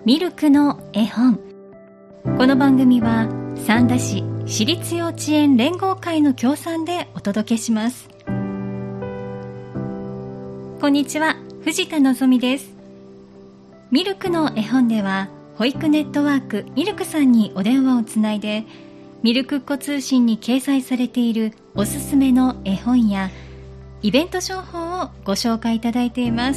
ミルクの絵本。この番組は三田市私立幼稚園連合会の協賛でお届けします。こんにちは、藤田のぞみです。ミルクの絵本では保育ネットワークミルクさんにお電話をつないで、ミルクっ子通信に掲載されているおすすめの絵本やイベント情報をご紹介いただいています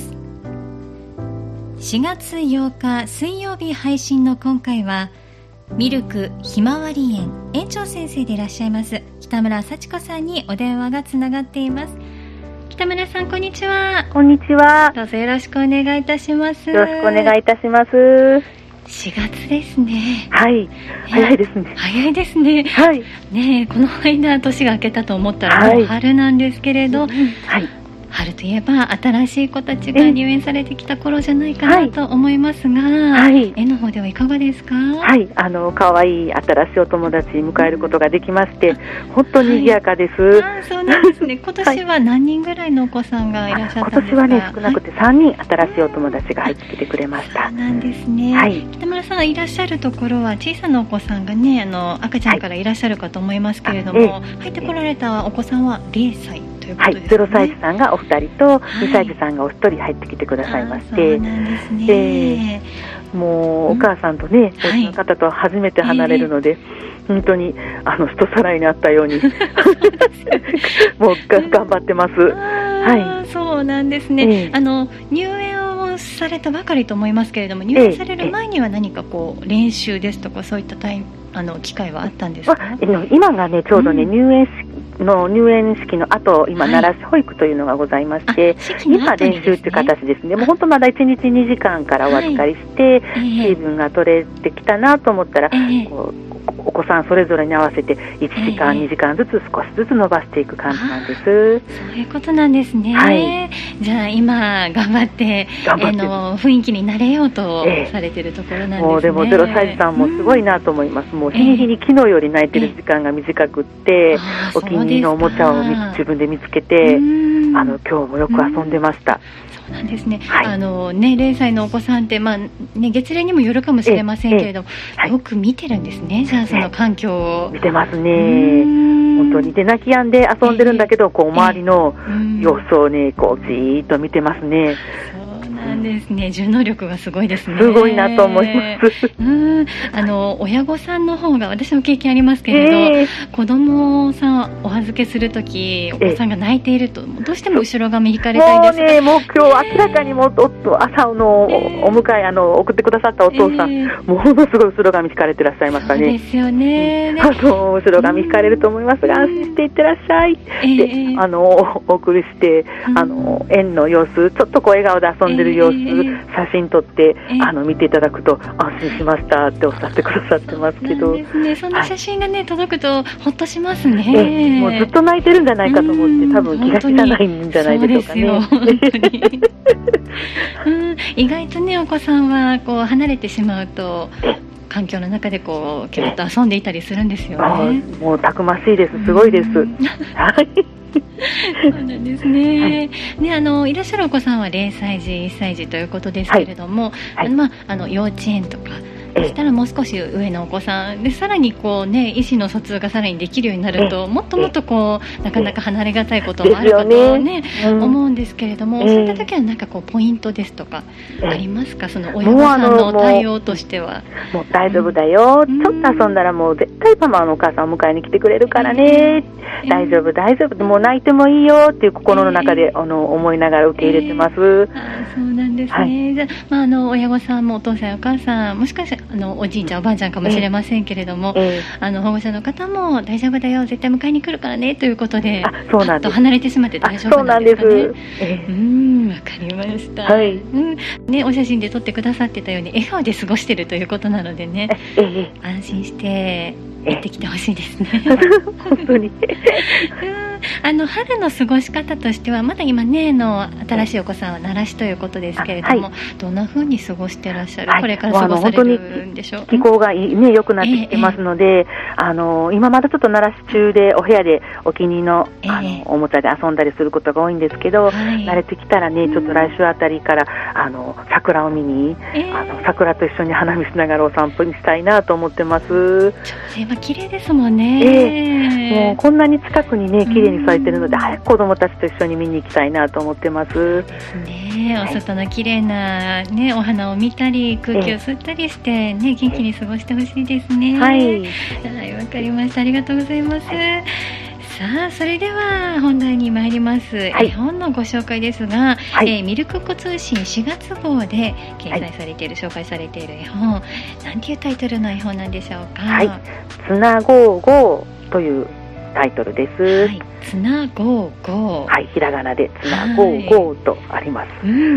。4月8日水曜日配信の今回は、ミルクひまわり園園長先生でいらっしゃいます北村幸子さんにお電話がつながっています。北村さん、こんにちは。 こんにちは。 どうぞよろしくお願いいたします。 よろしくお願いいたします。 4月ですね。 はい、早いですね。 早いですね。 はい。 ねえ、この間年が明けたと思ったらもう春なんですけれど、 はい。 春といえば新しい子たちが入園されてきた頃じゃないかなと思いますが、絵の方ではいかがですか？ はい、可愛い新しいお友達に迎えることができまして、本当に賑やかです。 そうなんですね。今年は何人ぐらいのお子さんがいらっしゃったんですか？ 今年はね、少なくて3人新しいお友達が入ってきてくれました。 そうなんですね。北村さんいらっしゃるところは小さなお子さんがね、赤ちゃんからいらっしゃるかと思いますけれども、入ってこられたお子さんは0歳ということですね。 0歳児さんがお二人と2歳児さんがお一人入ってきてくださいまして、 そうなんですね。 もうお母さんとね、お家の方と初めて離れるので、本当に一皿にあったようにもう頑張ってます。 そうなんですね。入園をされたばかりと思いますけれども、入園される前には何かこう練習ですとかそういった機会はあったんですか？ 今がね、ちょうどね、入園式の後、今奈良市保育というのがございまして、今練習という形ですね。もう本当まだ1日2時間からお預かりして、水分が取れてきたなと思ったら、お子さんそれぞれに合わせて1時間、2時間ずつ少しずつ伸ばしていく感じなんです。 そういうことなんですね。じゃあ今頑張って雰囲気に慣れようとされているところなんですね。 もうでも0歳児さんもすごいなと思います。もう日に日に昨日より泣いてる時間が短くって、お気に入りのおもちゃを自分で見つけて、今日もよく遊んでました。 そうなんですね。0歳のお子さんって、月齢にもよるかもしれませんけれども、よく見てるんですね。じゃあその環境を見てますね。本当に。で、泣き止んで遊んでるんだけど、周りの様子をね、じーっと見てますね。 そうなんですね。順応力がすごいですね。 すごいなと思います。 親御さんの方が、私も経験ありますけれど、子供さんお預けするとき、お子さんが泣いていると、どうしても後ろ髪引かれたいんですが、 もう今日明らかにもう朝のお迎え送ってくださったお父さん、ものすごい後ろ髪引かれてらっしゃいましたね。 そうですよね。 後ろ髪引かれると思いますが、安心していってらっしゃい。で、お送りして、園の様子、ちょっと笑顔で遊んでる様子、写真撮って見ていただくと安心しましたっておっしゃってくださってますけど、 そんな写真がね、届くとほっとしますね。 もうずっと泣いてるんじゃないかと思って、多分気が気じゃないんじゃないでしょうかね。 そうですよ、本当に意外とね、お子さんは離れてしまうと環境の中でキュッと遊んでいたりするんですよね。 もうたくましいです。すごいです。 そうなんですね。いらっしゃるお子さんは0歳児、1歳児ということですけれども、幼稚園とかそしたらもう少し上のお子さんで、さらに意思の疎通がさらにできるようになると、もっともっとなかなか離れがたいこともあるかとね、思うんですけれども、そういった時はなんかポイントですとかありますか？その親御さんの対応としては。 もう大丈夫だよ、ちょっと遊んだらもう絶対パパのお母さんを迎えに来てくれるからね、大丈夫大丈夫、もう泣いてもいいよっていう心の中で思いながら受け入れてます。 そうなんですね。じゃあ、親御さんもお父さんお母さん、もしかしておじいちゃんおばあちゃんかもしれませんけれども、保護者の方も大丈夫だよ、絶対迎えに来るからねということで、パッと離れてしまって大丈夫なんですかね。わかりました。お写真で撮ってくださってたように笑顔で過ごしているということなのでね、安心して行ってきてほしいですね。 本当に春の過ごし方としてはまだ今ね新しいお子さんは習しということですけれども、どんな風に過ごしてらっしゃる、これから過ごされるんでしょう。 気候が良くなってきてますので、今まだちょっと習し中でお部屋でお気に入りの、おもちゃで遊んだりすることが多いんですけど、慣れてきたらねちょっと来週あたりから桜を見に、桜と一緒に花見しながらお散歩にしたいなと思ってます。 今綺麗ですもんね。 もうこんなに近くにね綺麗に咲いてるので、早く子供たちと一緒に見に行きたいなと思ってます。 ですね。お外の綺麗なねお花を見たり空気を吸ったりしてね元気に過ごしてほしいですね。はい、わかりました。ありがとうございます。さあそれでは本題に参ります。絵本のご紹介ですが、ミルクっ子通信4月号で掲載されている、紹介されている絵本、なんていうタイトルの絵本なんでしょうか。 つなごうごうというタイトルです。 つなごうごう、 ひらがなでつなごうごうとあります。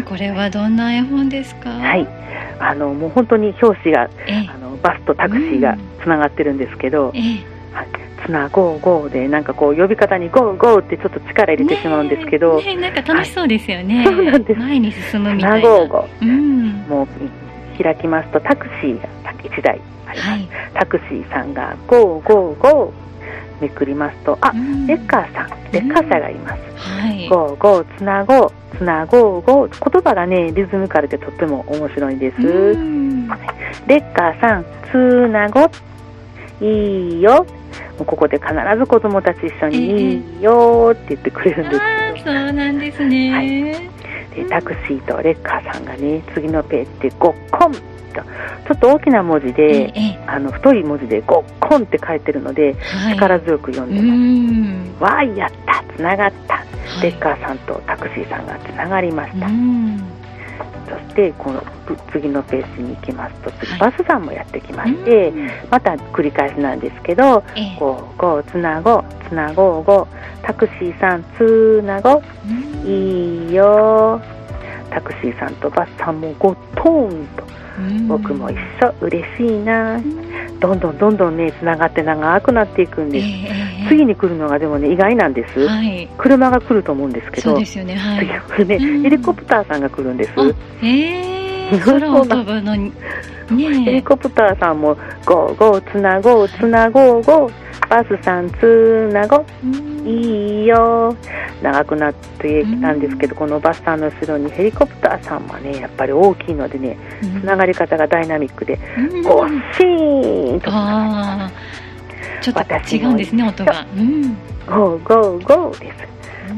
これはどんな絵本ですか。 もう本当に表紙がバスとタクシーがつながってるんですけど、つなごうごうでなんかこう呼び方にゴーゴーってちょっと力入れてしまうんですけど、 なんか楽しそうですよね。 そうなんです。 前に進むみたいな。 つなごうごう、もう開きますとタクシーが1台あります。タクシーさんがゴーゴーゴーめくりますと、レッカーさんがいます。ゴーゴーつなごうつなごうごう、言葉がねリズミカルでとっても面白いんです。レッカーさんつなごいいよ、もうここで必ず子供たち一緒にいいよって言ってくれるんですけど、 そうなんですね。 でタクシーとレッカーさんがね次のページでごっこんとちょっと大きな文字で、太い文字でごっこんって書いてるので、力強く読んでます。わーいやったつながった、レッカーさんとタクシーさんがつながりました。そしてこの次のページに行きますと、次バスさんもやってきまして、また繰り返しなんですけど、ゴーゴーつなごつなごうご、タクシーさんつなごいいよ、タクシーさんとバスさんもゴトーンと、僕も一緒嬉しいな、どんどんねつながって長くなっていくんです。次に来るのがでもね意外なんです。車が来ると思うんですけど、 そうですよね。 次はね、ヘリコプターさんが来るんです。 空を飛ぶのに、 ヘリコプターさんもゴーゴーつなごうつなごうご、バスさんつなごいいよ、長くなってきたんですけど、このバスさんの後ろにヘリコプターさんはねやっぱり大きいのでね、つながり方がダイナミックで、ゴッシーンとちょっと違うんですね音が。 ゴーゴーゴーです。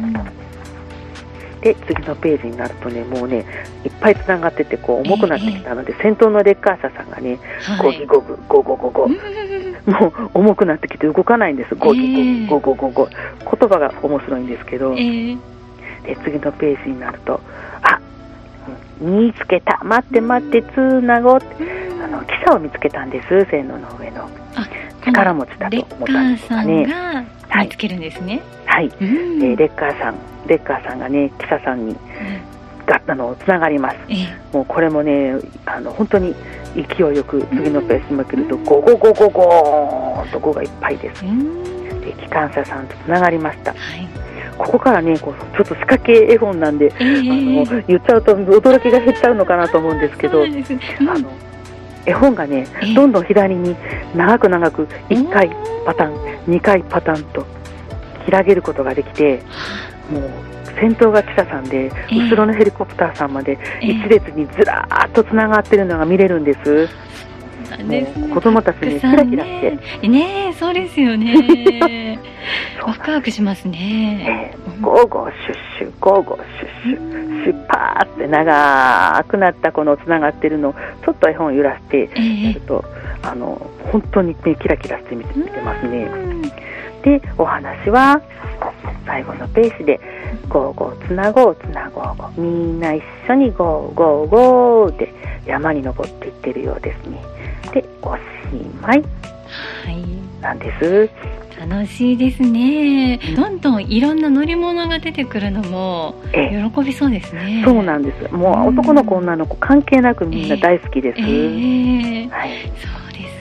で次のページになるとねもうねいっぱいつながっててこう重くなってきたので、先頭のレッカー車さんがね、ゴギゴグゴゴゴゴ、もう重くなってきて動かないんです。ゴギゴグゴゴゴゴ、言葉が面白いんですけど、で次のページになると、見つけた、待って待ってつなごって、汽車を見つけたんです。線路の上の力持ちだと思ったんですかね。 レッカーさんが見つけるんですね。 レッカーさんがね記者さんにつながります。もうこれもね本当に勢いよく次のページに向けるとゴゴゴゴゴーンと5がいっぱいです。で機関車さんとつながりました。ここからねこうちょっと仕掛け絵本なんで、言っちゃうと驚きが減っちゃうのかなと思うんですけど、絵本がねどんどん左に長く1回パターン2回パターンと広げることができて、もう先頭が記者さんで、後ろのヘリコプターさんまで一列にずらーっとつながってるのが見れるんです。子供たちにキラキラしてね、そうですよね。ワクワクしますね。 ゴーゴーシュッシュゴーゴーシュッシュシュッパーって長くなったこのつながってるのをちょっと絵本を揺らしてやると、本当にキラキラして見てますね。でお話は最後のページでゴーゴーつなごうつなごうご、みんな一緒にゴーゴーゴーで山に登っていってるようですね。でおしまいなんです。 楽しいですね。どんどんいろんな乗り物が出てくるのも喜びそうですね。 そうなんです。もう男の子女の子関係なくみんな大好きです。 そうです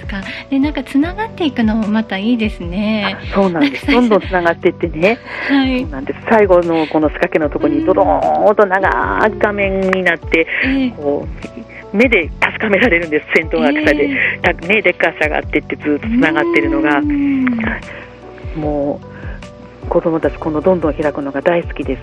か。で、なんかつながっていくのもまたいいですね。 そうなんです。どんどんつながっていってね。はい。そうなんです。最後のこの仕掛けのところにドドーンと長い画面になって、こう目で確かめられるんです。先頭学者で、目でっかさがあってってずっとつながってるのが、もう子供たちこのどんどん開くのが大好きです。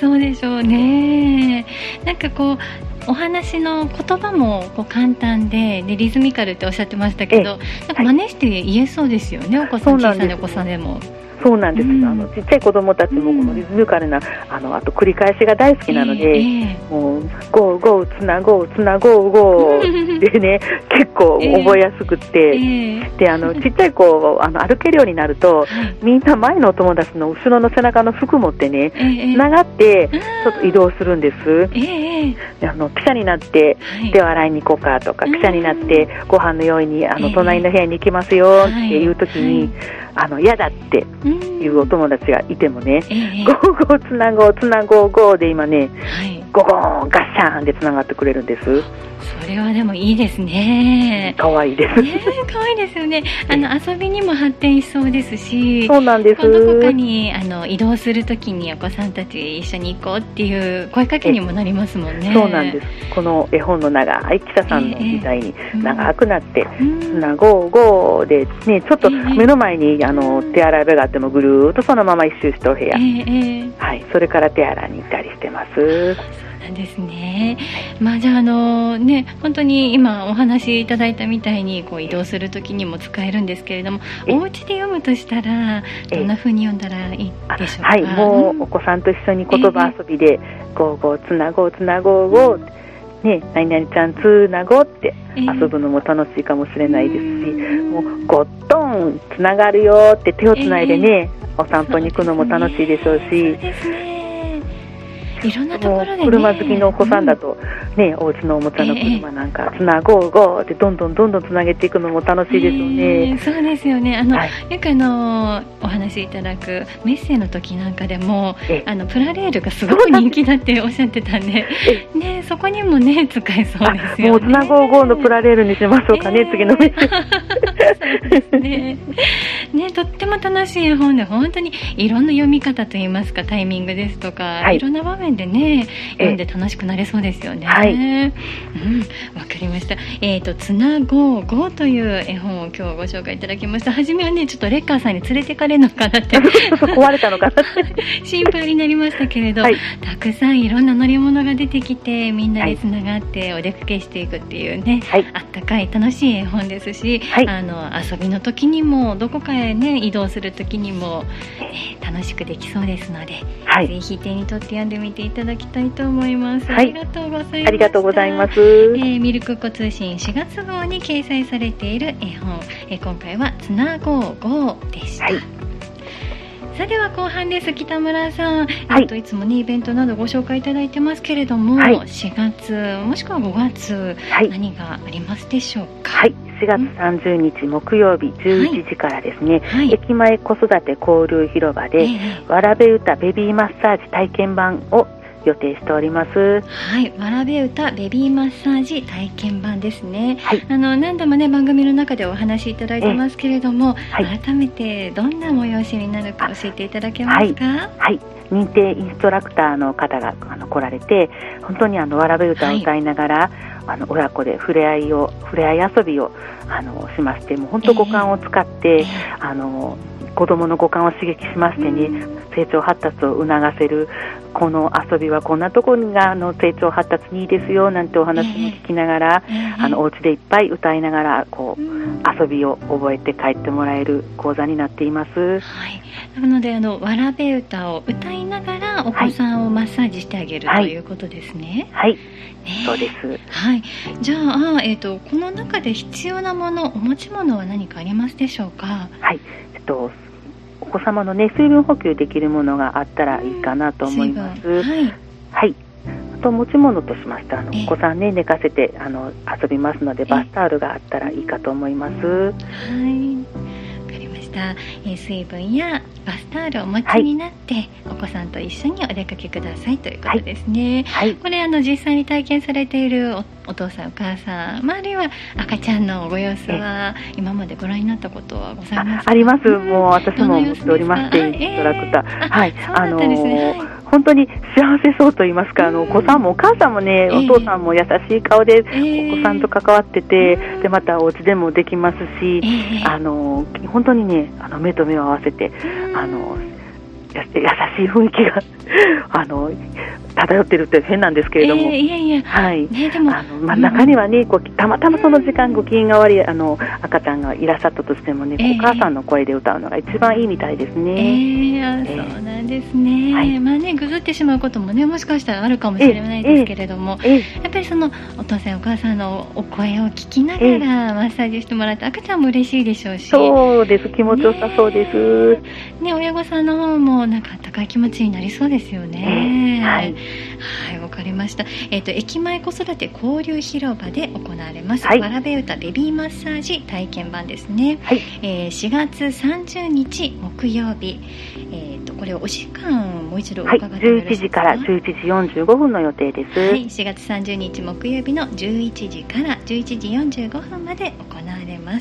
そうでしょうね。なんかこうお話の言葉もこう簡単でリズミカルっておっしゃってましたけど、なんか真似して言えそうですよね。お子さん、小さなお子さんでも。 そうなんです。ちっちゃい子供たちもこのリズミカルな、あと繰り返しが大好きなので、もうゴーゴーつなごうつなごうゴーでね、結構覚えやすくって、でちっちゃい子歩けるようになると、みんな前のお友達の後ろの背中の服持ってね、つながってちょっと移動するんです。汽車になって手を洗いに行こうかとか、汽車になってご飯の用意に隣の部屋に行きますよっていう時に、嫌だっていうお友達がいてもね、ゴーゴーつなごうつなごうゴーで今ね、ゴゴーンガッシャーンでつながってくれるんです。 それはでもいいですね。 可愛いです。 可愛いですよね。遊びにも発展しそうですし、 そうなんです。 どこかに移動するときにお子さんたち一緒に行こうっていう声かけにもなりますもんね。 そうなんです。この絵本の長い記者さんのみたいに長くなって、つなごうごうでね、ちょっと目の前に手洗い場があってもぐるーっとそのまま一周してお部屋、はい、それから手洗いに行ったりしてます。 なんですね。まあじゃあね、本当に今お話いただいたみたいにこう移動するときにも使えるんですけれども、お家で読むとしたらどんな風に読んだらいいでしょうか。 はい、もうお子さんと一緒に言葉遊びで、ゴーゴーつなごうつなごうゴー、ね、何々ちゃんつなごって遊ぶのも楽しいかもしれないですし、もうゴットンつながるよって手をつないでね、お散歩に行くのも楽しいでしょうし、 いろんなところでね、 車好きのお子さんだと、ね、お家のおもちゃの車なんかつなごうゴーってどんどんつなげていくのも楽しいですよね。 そうですよね。よくお話しいただくメッセの時なんかでもプラレールがすごく人気だっておっしゃってたんで、ね、そこにもね使えそうですよね。 もうつなごうゴーのプラレールにしましょうかね、次のメッセ。 そうですね。ね、とっても楽しい絵本で、本当にいろんな読み方といいますか、タイミングですとか、いろんな場面でね読んで楽しくなれそうですよね。わかりました。つなごうごうという絵本を今日ご紹介いただきました。初めはね、ちょっとレッカーさんに連れてかれるのかなって壊れたのかな心配になりましたけれど、たくさんいろんな乗り物が出てきて、みんなでつながってお出かけしていくっていうね、あったかい楽しい絵本ですし、遊びの時にもどこかへね移動する時にも、楽しくできそうですので、ぜひ手に取って読んでみていただきたいと思います。ありがとうございます。 ありがとうございます。 ミルクっ子通信4月号に掲載されている絵本、今回はつなごうごうでした。さあでは後半です。北村さん、いつもねイベントなどご紹介いただいてますけれども、4月もしくは5月、何がありますでしょうか。 4月30日木曜日11時からですね、駅前子育て交流広場で、わらべ歌ベビーマッサージ体験版を予定しております。 わらべ歌ベビーマッサージ体験版ですね。何度もね番組の中でお話しいただいてますけれども、改めてどんな催しになるか教えていただけますか。 認定インストラクターの方が来られて、本当にわらべ歌を歌いながら、親子で触れ合い遊びをしまして、もう本当五感を使って、子供の五感を刺激しましてね、成長発達を促せるこの遊びはこんなところが成長発達にいいですよなんてお話も聞きながら、お家でいっぱい歌いながら遊びを覚えて帰ってもらえる講座になっています。 なのでわらべ歌を歌いながらお子さんをマッサージしてあげる、ということですね。 そうです。 じゃあ、この中で必要なもの、お持ち物は何かありますでしょうか。 お子様のね水分補給できるものがあったらいいかなと思います。あと持ち物としましてお子さんね寝かせて遊びますので、バスタオルがあったらいいかと思います。 わかりました。 が、水分やバスタオルをお持ちになって、お子さんと一緒にお出かけくださいということですね。これ実際に体験されているお父さんお母さん、あるいは赤ちゃんのご様子は今までご覧になったことはございますか？ あります。もう私も持っておりまして、インストラクター。はい。本当に幸せそうと言いますか、お子さんもお母さんもね、お父さんも優しい顔でお子さんと関わってて、でまたお家でもできますし、本当にね、目と目を合わせて、優しい雰囲気が漂ってるって変なんですけれども、はい、でも中にはね、たまたまその時間ご機嫌が悪い赤ちゃんがいらっしゃったとしてもね、お母さんの声で歌うのが一番いいみたいですね。 そうなんですね。はい、ぐずってしまうこともね、もしかしたらあるかもしれないですけれども、やっぱりそのお父さんお母さんのお声を聞きながらマッサージしてもらって赤ちゃんも嬉しいでしょうし、 そうです、気持ちよさそうです。 親御さんの方もなんか温かい気持ちになりそうですよね。はい、わかりました。駅前子育て交流広場で行われます、わらべ歌ベビーマッサージ体験版ですね。4月30日木曜日、これお時間もう一度伺ってもよろしいですか？ 11時から11時45分の予定です。 4月30日木曜日の11時から11時45分まで行われます。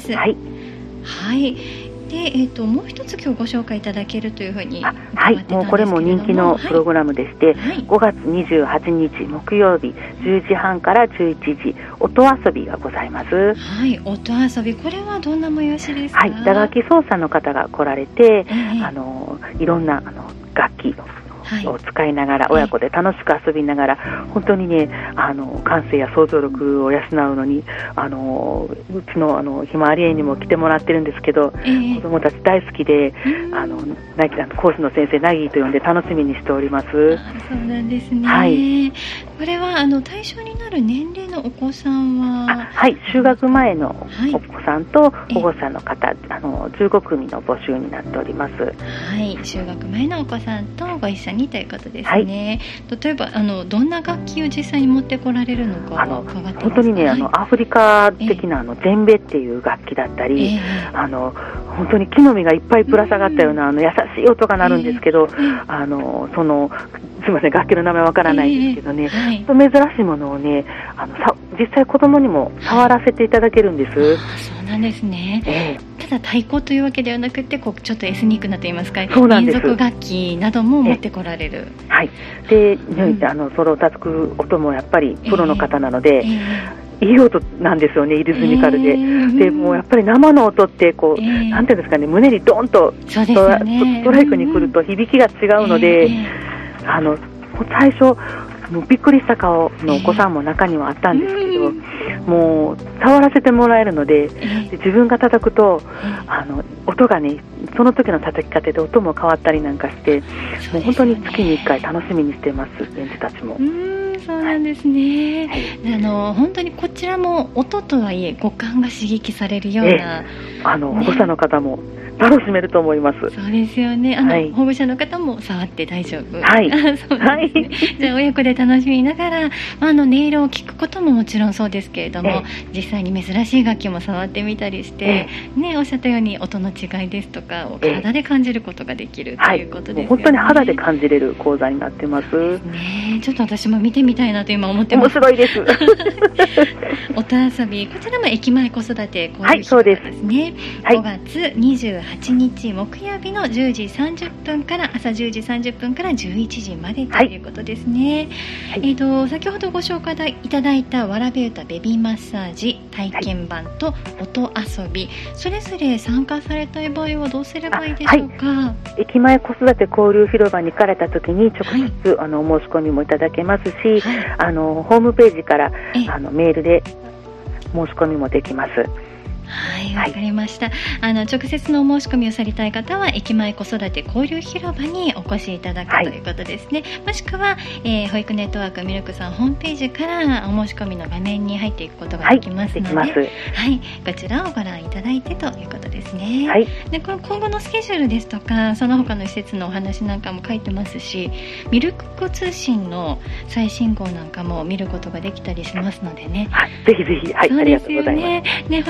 で、もう一つ今日ご紹介いただけるというふうに伺ってたんですけれども、 もうこれも人気のプログラムでして、5月28日木曜日10時半から11時音遊びがございます。 音遊び、これはどんな催しですか？ 打楽器奏者の方が来られて、いろんな楽器を使いながら、親子で楽しく遊びながら、本当にね、感性や想像力を養うのに、うちのひまわり園にも来てもらってるんですけど、子供たち大好きで、講師の先生ナギーと呼んで楽しみにしております。 そうなんですね。これは対象になる年齢のお子さんは、 就学前のお子さんと保護者の方、15組の募集になっております。 就学前のお子さんとご一緒にということですね。例えばどんな楽器を実際に持ってこられるのか伺ってますか？ 本当にね、アフリカ的なゼンベっていう楽器だったり、本当に木の実がいっぱいぶら下がったような優しい音が鳴るんですけど、すみません、楽器の名前わからないんですけどね、珍しいものをね、実際子供にも触らせていただけるんです。 そうなんですね。ただ太鼓というわけではなくて、ちょっとエスニックなと言いますか、民族楽器なども持ってこられる。 で、それを叩く音もやっぱりプロの方なので、いい音なんですよね、リズミカルで。でもうやっぱり生の音ってなんていうんですかね、胸にドーンとストライクに来ると響きが違うので、最初もうびっくりした顔のお子さんも中にはあったんですけど、もう触らせてもらえるので、自分が叩くと音がね、その時の叩き方で音も変わったりなんかして、もう本当に月に1回楽しみにしてます、園児たちも。 そうなんですね。本当にこちらも音とはいえ五感が刺激されるような、 保護者の方も楽しめると思います。 そうですよね。保護者の方も触って大丈夫。そうですね。じゃあ親子で楽しみながら、音色を聞くことももちろんそうですけれども、実際に珍しい楽器も触ってみたりして、おっしゃったように音の違いですとかを体で感じることができるということですよね。 本当に肌で感じれる講座になってます。 ちょっと私も見てみたいなと今思ってます。 面白いです。 音遊び、こちらも駅前子育て交流広場ですね。5月28日木曜日の10時30分から朝10時30分から11時までということですね。先ほどご紹介いただいたわらべ歌ベビーマッサージ体験版と音遊び、それぞれ参加されたい場合はどうすればいいでしょうか？ 駅前子育て交流広場に行かれた時に直接お申し込みもいただけますし、ホームページからメールで申し込みもできます。 わかりました。直接のお申し込みをされたい方は駅前子育て交流広場にお越しいただくということですね。もしくは、保育ネットワークミルクさんホームページからお申し込みの画面に入っていくことができますので、こちらをご覧いただいてということですね。で、この今後のスケジュールですとか、その他の施設のお話なんかも書いてますし、ミルクっ子通信の最新号なんかも見ることができたりしますのでね。 ぜひぜひ、ありがとうございます。 保育ネット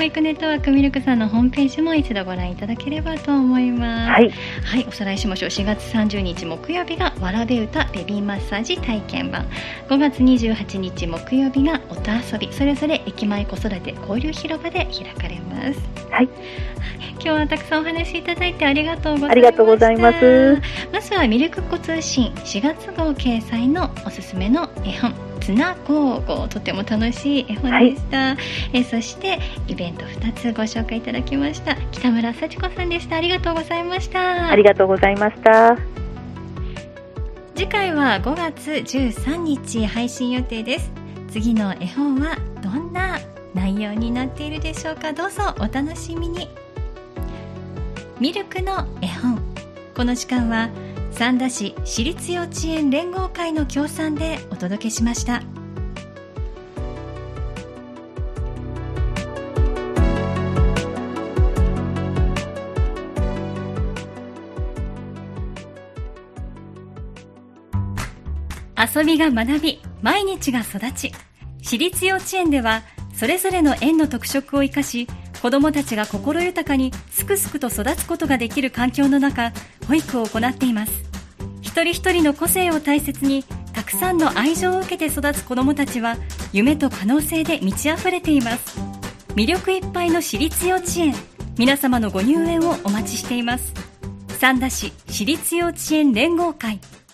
トワークミルクさんのホームページも一度ご覧いただければと思います。はい、はい、おさらいしましょう。4月30日木曜日がわらべ歌ベビーマッサージ体験版、5月28日木曜日が音遊び、それぞれ駅前子育て交流広場で開かれます。はい、今日はたくさんお話しいただいてありがとうございました。ありがとうございます。まずはミルクっ子通信4月号掲載のおすすめの絵本ツナゴーゴー、とても楽しい絵本でした。はい、そしてイベント2つご紹介いただきました北村幸子さんでした。ありがとうございました。 ありがとうございました。 次回は5月13日配信予定です。次の絵本はどんな内容になっているでしょうか。どうぞお楽しみに。ミルクの絵本、この時間は三田市私立幼稚園連合会の協賛でお届けしました。遊びが学び、毎日が育ち、私立幼稚園ではそれぞれの園の特色を生かし、子どもたちが心豊かにすくすくと育つことができる環境の中、保育を行っています。一人一人の個性を大切に、たくさんの愛情を受けて育つ子どもたちは夢と可能性で満ち溢れています。魅力いっぱいの私立幼稚園、皆様のご入園をお待ちしています。三田市私立幼稚園連合会。